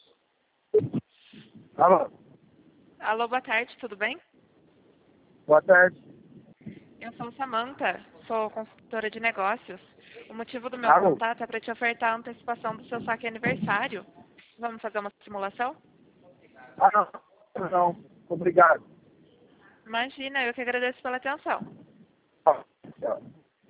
Alô? Alô, boa tarde, tudo bem? Boa tarde. Eu sou Samantha, sou consultora de negócios. O motivo do meu Alô? contato é para te ofertar a antecipação do seu saque aniversário. Vamos fazer uma simulação? Não, não. Obrigado. Imagina, eu que agradeço pela atenção. Tchau.